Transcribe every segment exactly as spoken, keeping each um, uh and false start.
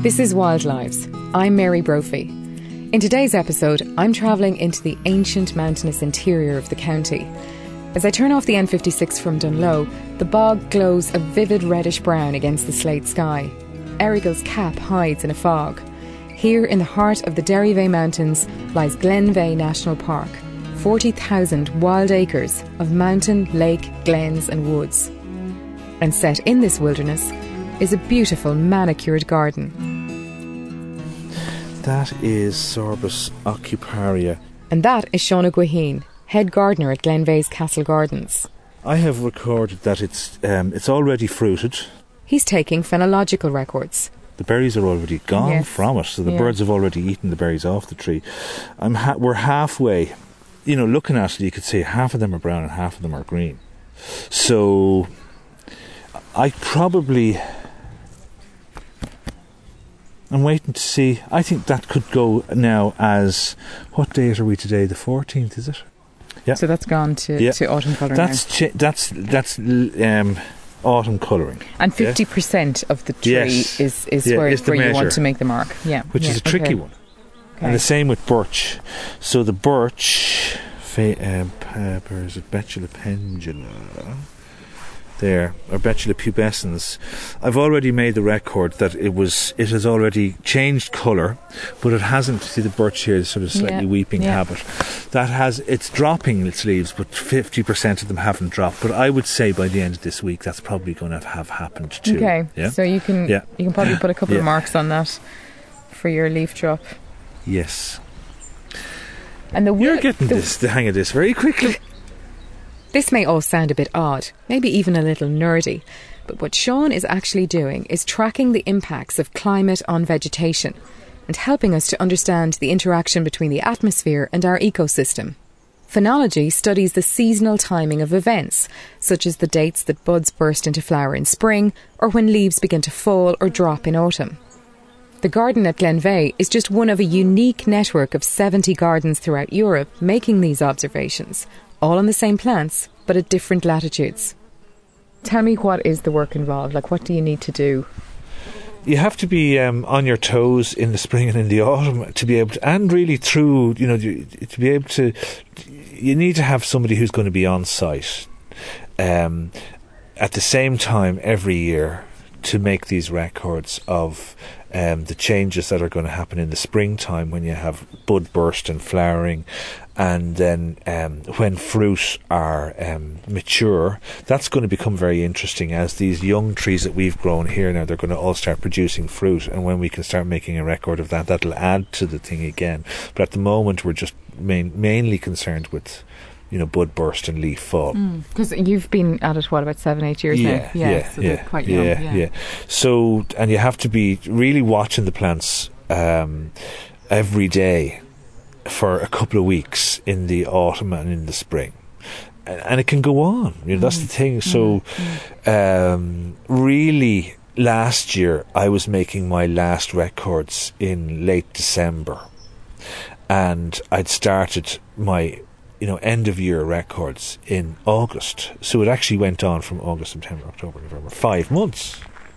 This is Wild Lives. I'm Mary Brophy. In today's episode, I'm travelling into the ancient mountainous interior of the county. As I turn off the N fifty-six from Dunloe, the bog glows a vivid reddish-brown against the slate sky. Errigal's Cap hides in a fog. Here in the heart of the Derryveigh Mountains lies Glenveigh National Park, forty thousand wild acres of mountain, lake, glens and woods. And set in this wilderness is a beautiful manicured garden. That is Sorbus aucuparia. And that is Sean O'Guaheen, head gardener at Glenveigh's Castle Gardens. I have recorded that it's um, it's already fruited. He's taking phenological records. The berries are already gone Yes. from it, so the Yeah. birds have already eaten the berries off the tree. I'm ha- we're halfway. You know, looking at it, you could say half of them are brown and half of them are green. So I probably... I'm waiting to see. I think that could go now as... What date are we today? The fourteenth, is it? Yeah. So that's gone to, Yeah. to autumn colouring That's chi- that's that's um, autumn colouring. now. And fifty percent of the tree Yes. is, is Yeah, where, is the where you measure. want to make the mark. Yeah. Which yeah. is a tricky Okay. one. Okay. And the same with birch. So the birch, fa- um, where is it? Betula pendula. There, or Betula pubescens. I've already made the record that it was. It has already changed colour, but it hasn't. See the birch here, the sort of slightly Yeah, weeping yeah. habit. That has. It's dropping its leaves, but fifty percent of them haven't dropped. But I would say by the end of this week, that's probably going to have happened too. Okay. Yeah. So you can Yeah. you can probably put a couple Yeah. of marks on that for your leaf drop. Yes. And the You're wi- getting the, this, the hang of this very quickly. This may all sound a bit odd, maybe even a little nerdy, but what Sean is actually doing is tracking the impacts of climate on vegetation and helping us to understand the interaction between the atmosphere and our ecosystem. Phenology studies the seasonal timing of events, such as the dates that buds burst into flower in spring or when leaves begin to fall or drop in autumn. The garden at Glenveigh is just one of a unique network of seventy gardens throughout Europe making these observations, all on the same plants, but at different latitudes. Tell me, what is the work involved? Like, what do you need to do? You have to be um, on your toes in the spring and in the autumn to be able to, and really through, you know, you- to be able to, you need to have somebody who's going to be on site um, at the same time every year to make these records of um, the changes that are going to happen in the springtime when you have bud burst and flowering, and then um, when fruit are um, mature. That's going to become very interesting as these young trees that we've grown here now, they're going to all start producing fruit, and when we can start making a record of that, that'll add to the thing again. But at the moment we're just main, mainly concerned with, you know, bud burst and leaf fall. Because you've been at it, what, about seven, eight years Yeah, now? yeah, so yeah, they're quite young. yeah, Yeah, yeah. So, and you have to be really watching the plants um, every day for a couple of weeks in the autumn and in the spring. And, and it can go on, you know, that's the thing. So, um, really, last year I was making my last records in late December, and I'd started my, you know, end of year records in August. So it actually went on from August, September, October, November, five months.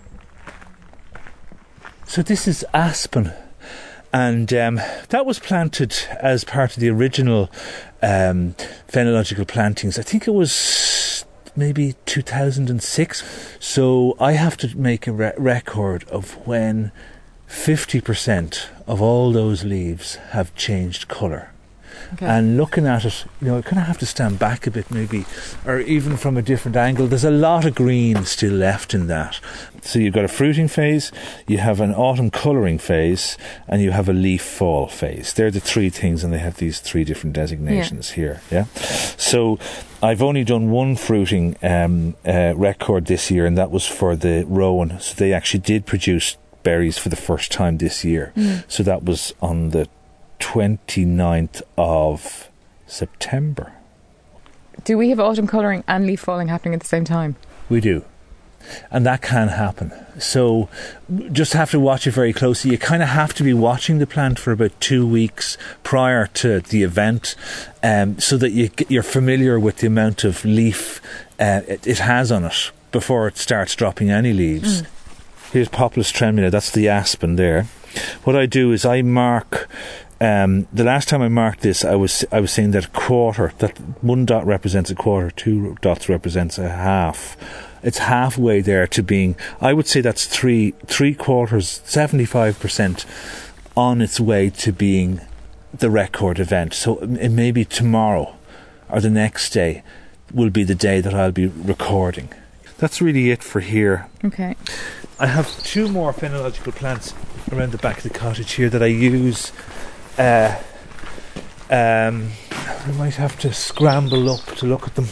So this is aspen, and um, that was planted as part of the original um, phenological plantings. I think it was maybe two thousand six. So I have to make a re- record of when fifty percent of all those leaves have changed colour. Okay. And looking at it, you know, I kind of have to stand back a bit maybe, or even from a different angle. There's a lot of green still left in that. So you've got a fruiting phase, you have an autumn colouring phase, and you have a leaf fall phase. They're the three things, and they have these three different designations here. Yeah. So I've only done one fruiting um, uh, record this year, and that was for the rowan. So they actually did produce berries for the first time this year. Mm. So that was on the twenty-ninth of September. Do we have autumn colouring and leaf falling happening at the same time? We do. And that can happen. So just have to watch it very closely. You kind of have to be watching the plant for about two weeks prior to the event, um, so that you, you're familiar with the amount of leaf uh, it, it has on it before it starts dropping any leaves. Mm. Here's Populus tremula, that's the aspen there. What I do is I mark, um, the last time I marked this, I was I was saying that a quarter, that one dot represents a quarter, two dots represents a half. It's halfway there to being, I would say that's three, three quarters, seventy-five percent on its way to being the record event. So it may be tomorrow or the next day will be the day that I'll be recording. That's really it for here. Okay. I have two more phenological plants around the back of the cottage here that I use. Uh, um, I might have to scramble up to look at them.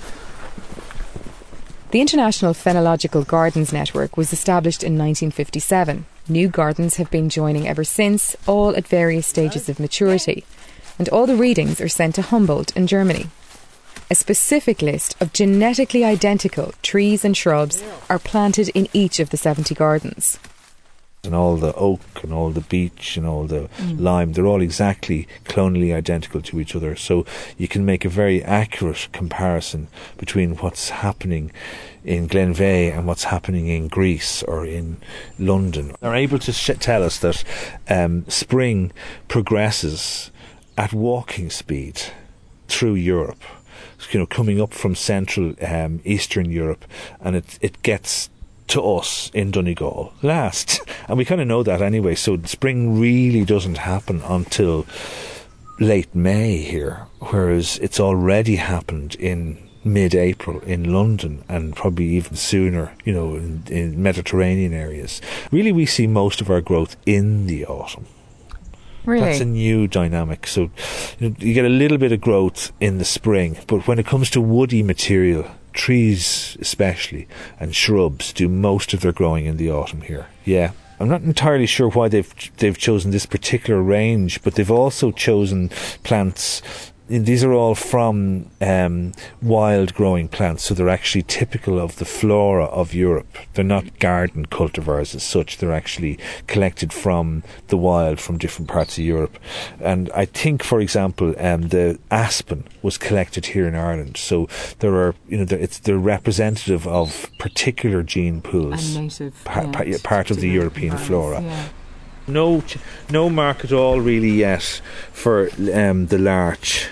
The International Phenological Gardens Network was established in nineteen fifty-seven. New gardens have been joining ever since, all at various stages of maturity. And all the readings are sent to Humboldt in Germany. A specific list of genetically identical trees and shrubs are planted in each of the seventy gardens. And all the oak and all the beech and all the mm. lime, they're all exactly clonally identical to each other. So you can make a very accurate comparison between what's happening in Glenveigh and what's happening in Greece or in London. They're able to sh- tell us that um, spring progresses at walking speed through Europe. You know, coming up from Central um, Eastern Europe, and it it gets to us in Donegal last, and we kind of know that anyway. So spring really doesn't happen until late May here, whereas it's already happened in mid-April in London, and probably even sooner, you know, in, in Mediterranean areas. Really, we see most of our growth in the autumn. Really? That's a new dynamic. So you know, you get a little bit of growth in the spring, but when it comes to woody material, trees especially, and shrubs do most of their growing in the autumn here. Yeah. I'm not entirely sure why they've they've chosen this particular range, but they've also chosen plants. These are all from um, wild growing plants, so they're actually typical of the flora of Europe. They're not garden cultivars as such. They're actually collected from the wild from different parts of Europe. And I think, for example, um, the aspen was collected here in Ireland. So there are, you know, it's they're representative of particular gene pools, and native, pa- yeah, pa- part of the European flora. Yeah. No, no mark at all really yet for um, the larch.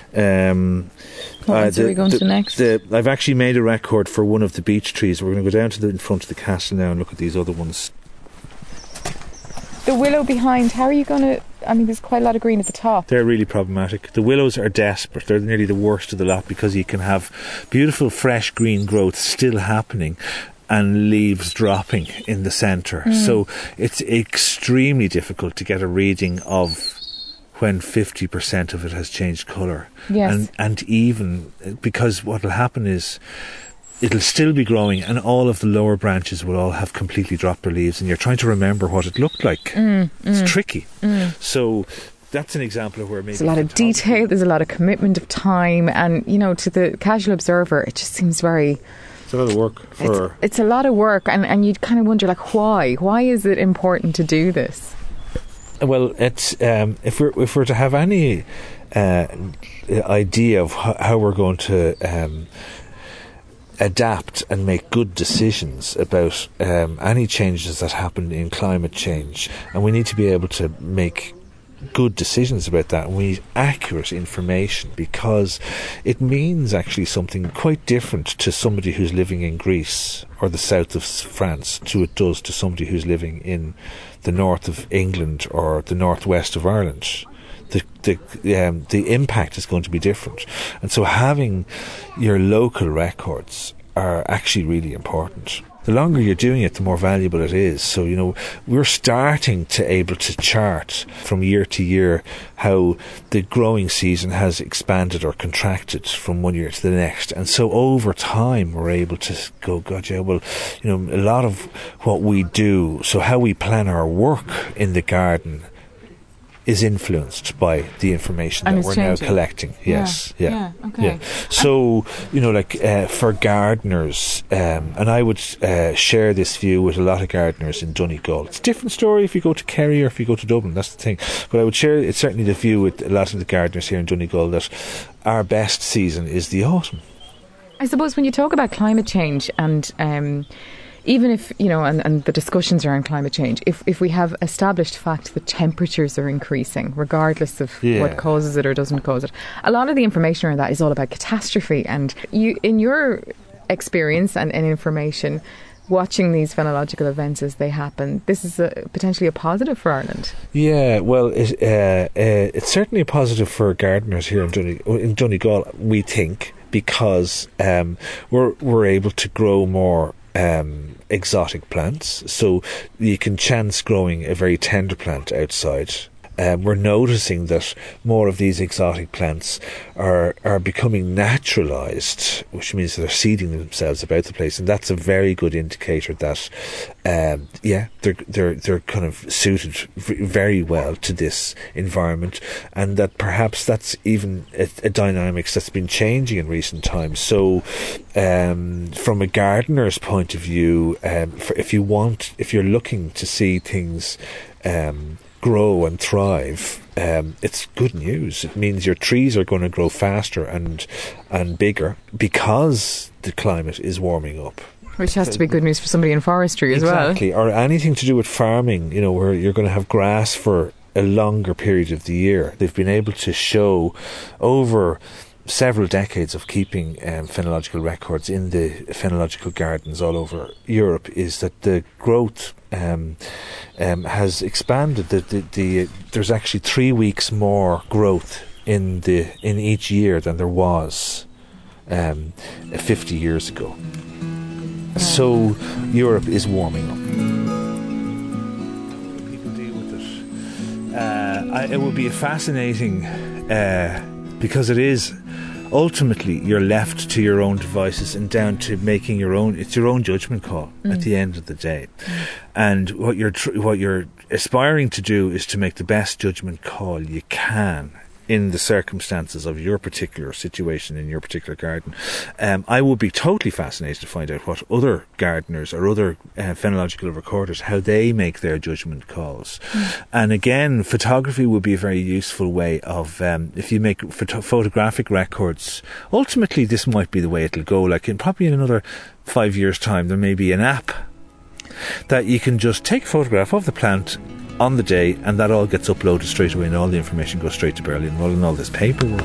Um, what ones uh, the, are we going the, to next? The, I've actually made a record for one of the beech trees. We're going to go down to the in front of the castle now and look at these other ones. The willow behind, how are you going to... I mean, there's quite a lot of green at the top. They're really problematic. The willows are desperate. They're nearly the worst of the lot because you can have beautiful fresh green growth still happening and leaves dropping in the centre. Mm. So it's extremely difficult to get a reading of when fifty percent of it has changed colour. Yes. And, and even because what will happen is it'll still be growing and all of the lower branches will all have completely dropped their leaves, and you're trying to remember what it looked like. Mm, it's mm, tricky. Mm. So that's an example of where maybe... There's a lot of detail, there's a lot of commitment of time, and, you know, to the casual observer, it just seems very... It's a lot of work for... It's, it's a lot of work, and, and you kind of wonder, like, why? Why is it important to do this? Well, it's um, if we're if we're to have any uh, idea of how, how we're going to um, adapt and make good decisions about um, any changes that happen in climate change, and we need to be able to make good decisions about that, and we need accurate information, because it means actually something quite different to somebody who's living in Greece or the south of France to it does to somebody who's living in the north of England or the northwest of Ireland. The the um, the impact is going to be different, and so having your local records are actually really important. The longer you're doing it, the more valuable it is. So, you know, we're starting to able to chart from year to year how the growing season has expanded or contracted from one year to the next. And so over time, we're able to go, God, yeah, well, you know, a lot of what we do, so how we plan our work in the garden is influenced by the information and that we're changing. now collecting. Yes, yeah, yeah, yeah, okay. yeah. So, you know, like uh, for gardeners, um, and I would uh, share this view with a lot of gardeners in Donegal. It's a different story if you go to Kerry or if you go to Dublin. That's the thing. But I would share it's certainly the view with a lot of the gardeners here in Donegal that our best season is the autumn. I suppose when you talk about climate change and um, even if, you know, and, and the discussions around climate change, if, if we have established fact that temperatures are increasing, regardless of yeah. what causes it or doesn't cause it, a lot of the information around that is all about catastrophe. And you, in your experience and, and information, watching these phenological events as they happen, this is a, potentially a positive for Ireland. Yeah, well, it, uh, uh, it's certainly a positive for gardeners here in, Donny, in Donegal, we think, because um, we're we're able to grow more um, exotic plants. So you can chance growing a very tender plant outside. Um, we're noticing that more of these exotic plants are are becoming naturalised, which means that they're seeding themselves about the place, and that's a very good indicator that, um, yeah, they're they're they're kind of suited v- very well to this environment, and that perhaps that's even a, a dynamics that's been changing in recent times. So, um, from a gardener's point of view, um, for if you want, if you're looking to see things, um. grow and thrive, um, it's good news. It means your trees are going to grow faster and and bigger because the climate is warming up. Which has to be good news for somebody in forestry as well. Exactly, or anything to do with farming, you know, where you're going to have grass for a longer period of the year. They've been able to show over several decades of keeping um, phenological records in the phenological gardens all over Europe is that the growth um, um, has expanded. The, the, the, there's actually three weeks more growth in the in each year than there was um, fifty years ago. So Europe is warming up. People deal with it. Uh, I, it would be a fascinating, uh, because it is. Ultimately, you're left to your own devices and down to making your own. It's your own judgment call mm. at the end of the day, mm. and what you're tr- what you're aspiring to do is to make the best judgment call you can in the circumstances of your particular situation in your particular garden. Um, I would be totally fascinated to find out what other gardeners or other uh, phenological recorders, how they make their judgment calls. Mm. And again, photography would be a very useful way of, um, if you make photo- photographic records, ultimately this might be the way it'll go. Like in probably in another five years' time, there may be an app that you can just take a photograph of the plant on the day, and that all gets uploaded straight away, and all the information goes straight to Berlin, rather than all this paperwork.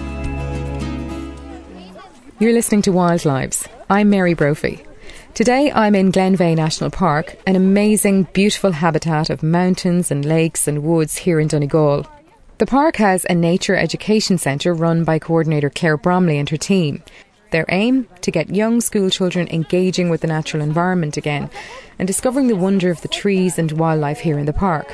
You're listening to Wild Lives. I'm Mary Brophy. Today I'm in Glenveigh National Park, an amazing, beautiful habitat of mountains and lakes and woods here in Donegal. The park has a nature education centre run by coordinator Claire Bromley and her team. Their aim? To get young school children engaging with the natural environment again and discovering the wonder of the trees and wildlife here in the park.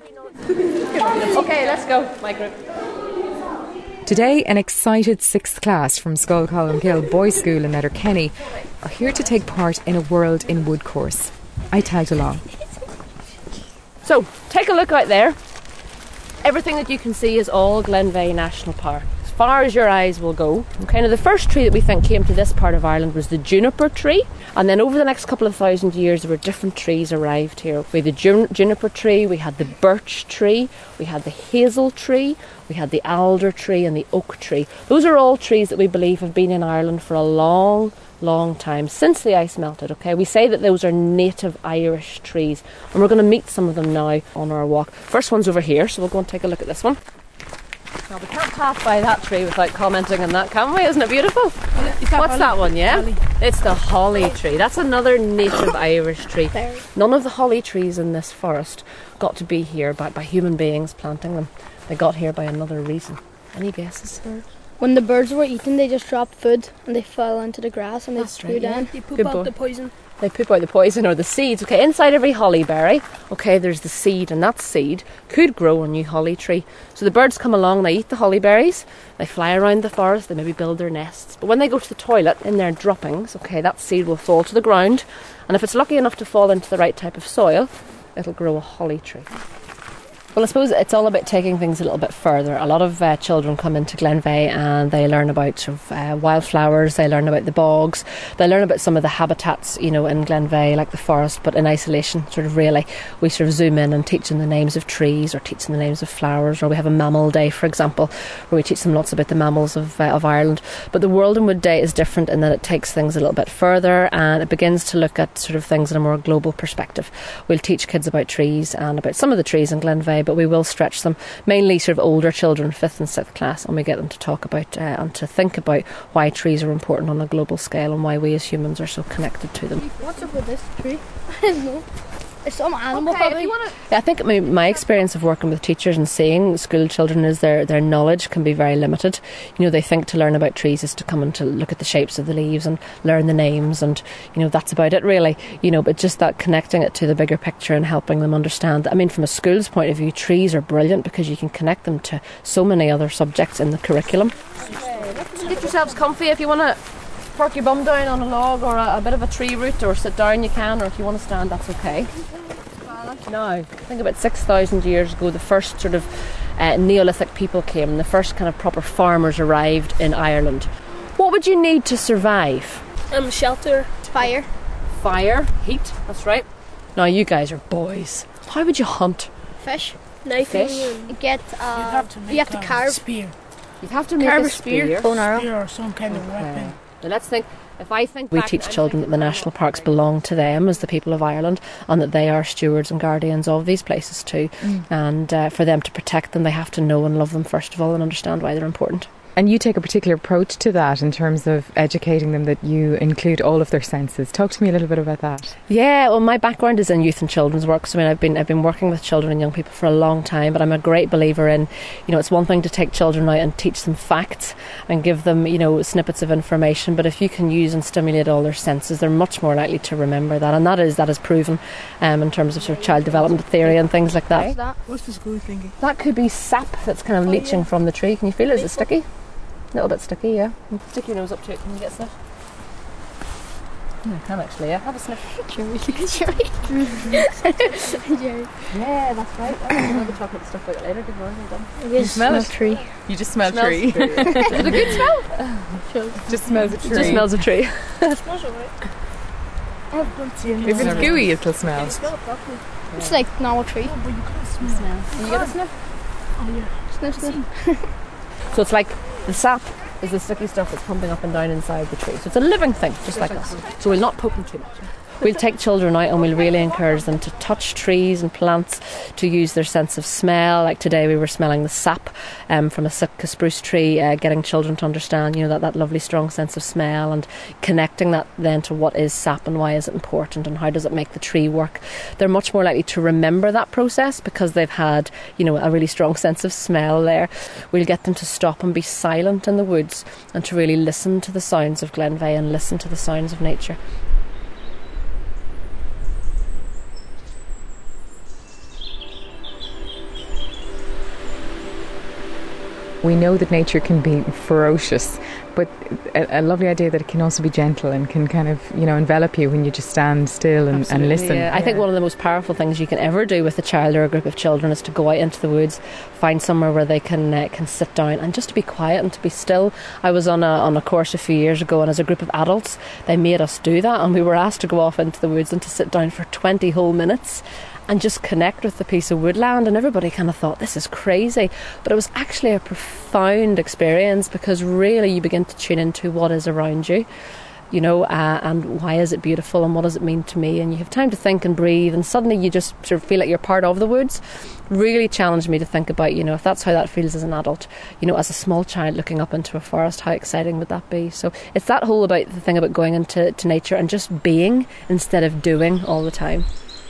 Okay, let's go, my group. Today, an excited sixth class from Scoil Colmcille Boys School in Letterkenny are here to take part in a World in Wood course. I tagged along. So, take a look out there. Everything that you can see is all Glenveigh National Park, as far as your eyes will go. Okay, now the first tree that we think came to this part of Ireland was the juniper tree, and then over the next couple of thousand years there were different trees arrived here. We had the jun- juniper tree, we had the birch tree, we had the hazel tree, we had the alder tree and the oak tree. Those are all trees that we believe have been in Ireland for a long, long time, since the ice melted. Okay, we say that those are native Irish trees, and we're going to meet some of them now on our walk. First one's over here, so we'll go and take a look at this one. Now, we can't pass by that tree without commenting on that, can we? Isn't it beautiful? That What's holly? that one, yeah? Holly. It's the holly tree. That's another native Irish tree. None of the holly trees in this forest got to be here by, by human beings planting them. They got here by another reason. Any guesses, sir? When the birds were eating, they just dropped food and they fell into the grass and they That's threw right, down. Yeah. They poop Good out boy. the poison. They poop out the poison or the seeds. Okay, inside every holly berry, okay, there's the seed, and that seed could grow a new holly tree. So the birds come along, they eat the holly berries, they fly around the forest, they maybe build their nests. But when they go to the toilet, in their droppings, okay, that seed will fall to the ground, and if it's lucky enough to fall into the right type of soil, it'll grow a holly tree. Well, I suppose it's all about taking things a little bit further. A lot of uh, children come into Glenveigh and they learn about sort of, uh, wildflowers, they learn about the bogs, they learn about some of the habitats, you know, in Glenveigh, like the forest, but in isolation, sort of really. We sort of zoom in and teach them the names of trees or teach them the names of flowers, or we have a mammal day, for example, where we teach them lots about the mammals of, uh, of Ireland. But the World and Wood Day is different in that it takes things a little bit further and it begins to look at sort of things in a more global perspective. We'll teach kids about trees and about some of the trees in Glenveigh, but we will stretch them, mainly sort of older children, fifth and sixth class, and we get them to talk about uh, and to think about why trees are important on a global scale and why we as humans are so connected to them. What's up with this tree? I don't know. It's some animal Okay, probably. if you wanna... I think my, my experience of working with teachers and seeing school children is their, their knowledge can be very limited. You know, they think to learn about trees is to come and to look at the shapes of the leaves and learn the names, and, you know, that's about it really. You know, but just that connecting it to the bigger picture and helping them understand. I mean, from a school's point of view, trees are brilliant because you can connect them to so many other subjects in the curriculum. Get yourselves comfy. If you want to park your bum down on a log or a, a bit of a tree root or sit down, you can, or if you want to stand, that's okay. Now, I think about six thousand years ago, the first sort of uh, Neolithic people came, the first kind of proper farmers arrived in Ireland. What would you need to survive? Um, shelter. Fire. Fire, heat, that's right. Now, you guys are boys. How would you hunt? Fish. Knife. Fish? You get, uh, You'd have to make you have to a carve. spear, You'd have to make Carve a a spear. spear. Bow and arrow. spear or some kind of weapon. Now let's think. If I think we teach children that the national parks belong to them as the people of Ireland, and that they are stewards and guardians of these places too, mm. and uh, for them to protect them, they have to know and love them first of all and understand why they're important. And you take a particular approach to that in terms of educating them, that you include all of their senses. Talk to me a little bit about that. Yeah, well, my background is in youth and children's work. So I mean, I've been I've been working with children and young people for a long time, but I'm a great believer in, you know, it's one thing to take children out and teach them facts and give them, you know, snippets of information, but if you can use and stimulate all their senses, they're much more likely to remember that, and that is that is proven um, in terms of sort of child development theory and things like that. What's that? What's the school thinking? That could be sap that's kind of leaching from the tree. Can you feel it? Is it sticky? A little bit sticky, yeah. Stick your nose up to it. Can you get a sniff? Yeah, I can actually, yeah. Have a sniff. Jerry. Jerry. Jerry. Yeah, that's right. Oh, we'll talk about the stuff about it later. Good morning, well done. You smell it? tree. You just smell Smells tree. tree. Is it a good smell? Sure. Just smells a tree. It just smells a tree. It smells alright. If it's gooey, it'll smell. You smell it properly. It's like normal tree. But you can't smell. Can you get a sniff? Oh yeah. Sniff, sniff. So it's like the sap is the sticky stuff that's pumping up and down inside the tree. So it's a living thing, just like us. So we'll not poke them too much. We'll take children out and we'll really encourage them to touch trees and plants, to use their sense of smell. Like today we were smelling the sap um, from a Sitka spruce tree, uh, getting children to understand, you know, that, that lovely strong sense of smell, and connecting that then to what is sap and why is it important and how does it make the tree work. They're much more likely to remember that process because they've had, you know, a really strong sense of smell there. We'll get them to stop and be silent in the woods and to really listen to the sounds of Glenveigh and listen to the sounds of nature. We know that nature can be ferocious, but a, a lovely idea that it can also be gentle and can kind of, you know, envelop you when you just stand still and, and listen. Yeah. I think one of the most powerful things you can ever do with a child or a group of children is to go out into the woods, find somewhere where they can uh, can sit down and just to be quiet and to be still. I was on a on a course a few years ago, and as a group of adults, they made us do that, and we were asked to go off into the woods and to sit down for twenty whole minutes and just connect with the piece of woodland, and everybody kind of thought this is crazy, but it was actually a profound experience because really you begin to tune into what is around you, you know, uh, and why is it beautiful and what does it mean to me, and you have time to think and breathe, and suddenly you just sort of feel like you're part of the woods. Really challenged me to think about, you know, if that's how that feels as an adult, you know, as a small child looking up into a forest, how exciting would that be? So it's that whole about the thing about going into to nature and just being instead of doing all the time.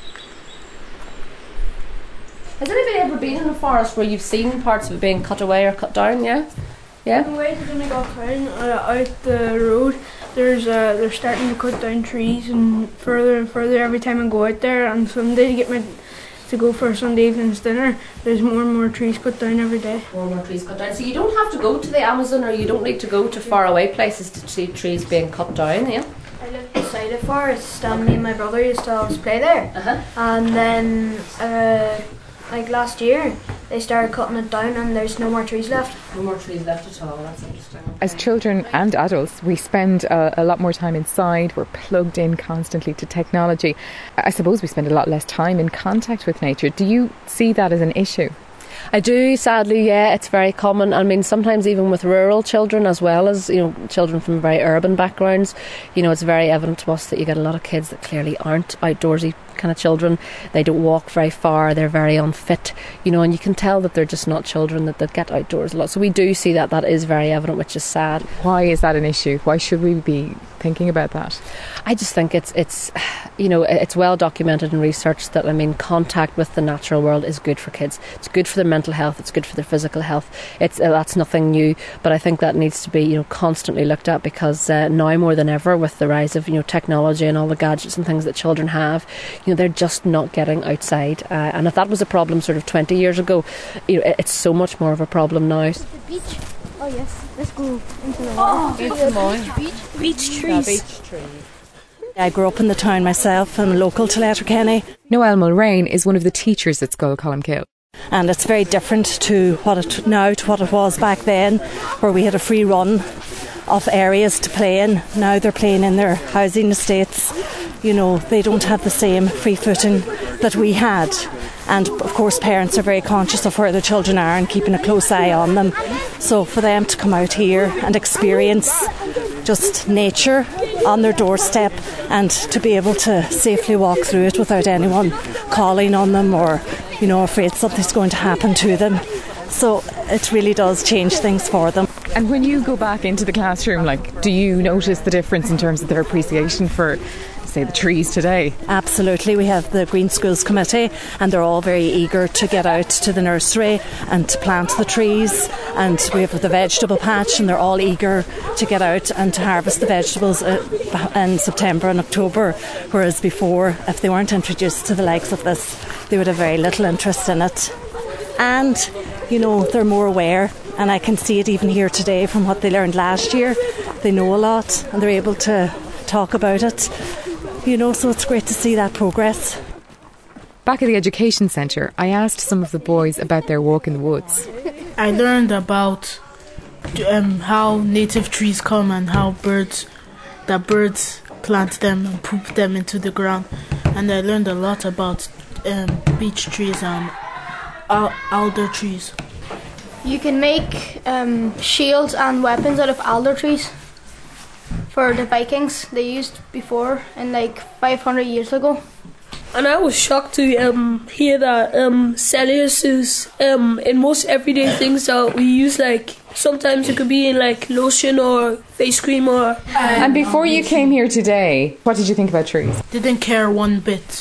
Has anybody ever been in a forest where you've seen parts of it being cut away or cut down? Yeah, yeah. The way they're gonna go down uh, out the road, there's uh, they're starting to cut down trees and further and further every time I go out there. And Sunday to get my to go for Sunday evening's dinner, there's more and more trees cut down every day. More and more trees cut down. So you don't have to go to the Amazon, or you don't need to go to far away places to see trees being cut down. Yeah. I lived beside a forest, and me and my brother used to always play there. Uh huh. And then uh, like last year, they started cutting it down and there's no more trees left. No more trees left at all. That's interesting. As children and adults, we spend a, a lot more time inside. We're plugged in constantly to technology. I suppose we spend a lot less time in contact with nature. Do you see that as an issue? I do, sadly, yeah, it's very common. I mean, sometimes even with rural children as well as, you know, children from very urban backgrounds, you know, it's very evident to us that you get a lot of kids that clearly aren't outdoorsy kind of children. They don't walk very far, they're very unfit, you know, and you can tell that they're just not children that, that get outdoors a lot. So we do see that that is very evident, which is sad. Why is that an issue? Why should we be thinking about that? I just think it's it's you know, it's well documented in research that, I mean, contact with the natural world is good for kids. It's good for their mental health, it's good for their physical health. It's uh, that's nothing new, but I think that needs to be, you know, constantly looked at, because uh, now more than ever, with the rise of, you know, technology and all the gadgets and things that children have, you know, they're just not getting outside. Uh, and if that was a problem sort of twenty years ago, you know, it's so much more of a problem now. The beach. Oh yes, let's go into the Oh, water. Beach, beach, beach trees. Yeah, beach trees. I grew up in the town myself. I'm local to Letterkenny. Noelle Mulrain is one of the teachers at Scoil Columkill. And it's very different to what it now to what it was back then, where we had a free run of areas to play in. Now they're playing in their housing estates. You know, they don't have the same free footing that we had. And of course parents are very conscious of where their children are and keeping a close eye on them. So for them to come out here and experience just nature on their doorstep, and to be able to safely walk through it without anyone calling on them or, you know, afraid something's going to happen to them. So it really does change things for them. And when you go back into the classroom, like, do you notice the difference in terms of their appreciation for, say, the trees today? Absolutely. We have the Green Schools Committee, and they're all very eager to get out to the nursery and to plant the trees. And we have the vegetable patch, and they're all eager to get out and to harvest the vegetables in September and October. Whereas before, if they weren't introduced to the likes of this, they would have very little interest in it. And, you know, they're more aware. And I can see it even here today from what they learned last year. They know a lot and they're able to talk about it. You know, so it's great to see that progress. Back at the Education Centre, I asked some of the boys about their walk in the woods. I learned about um, how native trees come and how birds, that birds plant them and poop them into the ground. And I learned a lot about um, beech trees and al- alder trees. You can make um, shields and weapons out of alder trees for the Vikings. They used before, in like five hundred years ago. And I was shocked to um, hear that um, cellulose is um, in most everyday things that we use. Like sometimes it could be in like lotion or face cream or. And before you came here today, what did you think about trees? Didn't care one bit.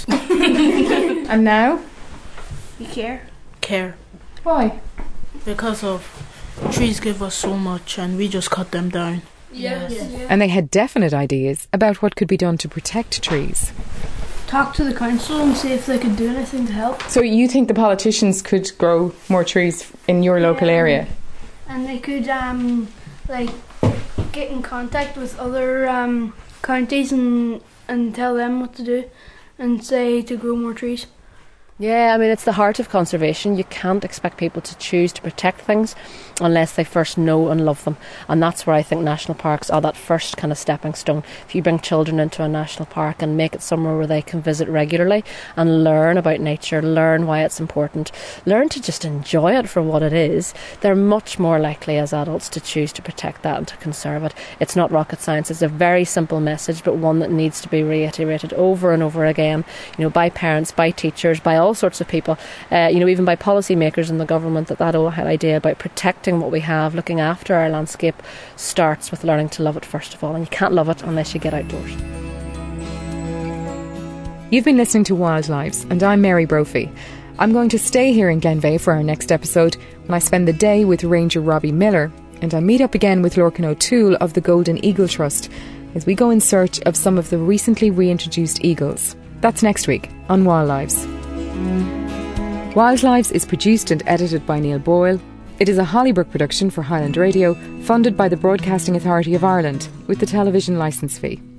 And now? You care? Care. Why? Because of trees give us so much and we just cut them down. Yes. yes. And they had definite ideas about what could be done to protect trees. Talk to the council and see if they could do anything to help. So you think the politicians could grow more trees in your local Yeah. area? And they could um like get in contact with other um counties and and tell them what to do and say to grow more trees. Yeah, I mean, it's the heart of conservation. You can't expect people to choose to protect things unless they first know and love them. And that's where I think national parks are that first kind of stepping stone. If you bring children into a national park and make it somewhere where they can visit regularly and learn about nature, learn why it's important, learn to just enjoy it for what it is, they're much more likely as adults to choose to protect that and to conserve it. It's not rocket science. It's a very simple message, but one that needs to be reiterated over and over again, you know, by parents, by teachers, by all sorts of people, uh, you know, even by policymakers in the government, that that whole idea about protecting what we have, looking after our landscape, starts with learning to love it first of all, and you can't love it unless you get outdoors. You've been listening to Wild Lives, and I'm Mary Brophy. I'm going to stay here in Glenveigh for our next episode when I spend the day with Ranger Robbie Miller, and I meet up again with Lorcan O'Toole of the Golden Eagle Trust as we go in search of some of the recently reintroduced eagles. That's next week on Wild Lives. Wild Lives is produced and edited by Neil Boyle. It is a Hollybrook production for Highland Radio, funded by the Broadcasting Authority of Ireland, with the television licence fee.